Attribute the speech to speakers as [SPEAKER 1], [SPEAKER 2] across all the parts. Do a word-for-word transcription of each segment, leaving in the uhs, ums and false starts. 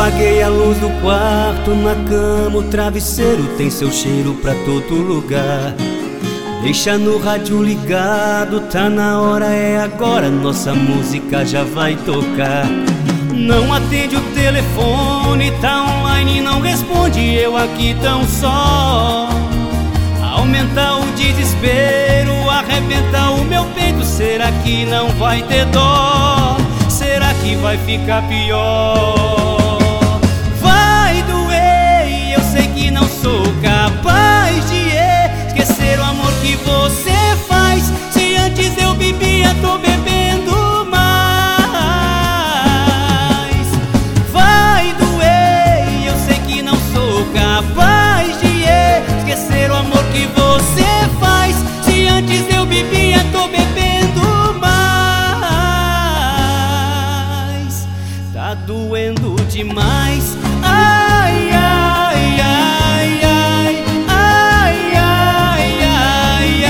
[SPEAKER 1] Apaguei a luz do quarto, na cama o travesseiro tem seu cheiro pra todo lugar. Deixa no rádio ligado, tá na hora, é agora, nossa música já vai tocar. Não atende o telefone, tá online, não responde, eu aqui tão só. Aumenta o desespero, arrebenta o meu peito, será que não vai ter dó? Será que vai ficar pior? Vai doer e eu sei que não sou capaz de esquecer o amor que você faz. Se antes eu bebia, tô bebendo mais. Vai doer e eu sei que não sou capaz de esquecer o amor que você faz. Se antes eu bebia, tô bebendo mais. Tá doendo demais. Ai, ai, ai, ai, ai, ai, ai,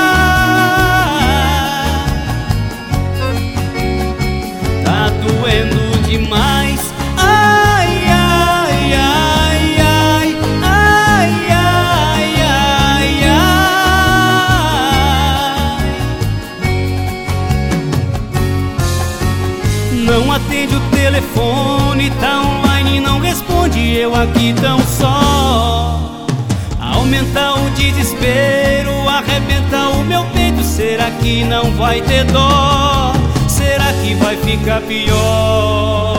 [SPEAKER 1] ai. Tá doendo demais. Ai, ai, ai, ai, ai, ai, ai, ai. Não atende o telefone, tá online, não responde, eu aqui tão só. Aumenta o desespero, arrebenta o meu peito, será que não vai ter dó? Será que vai ficar pior?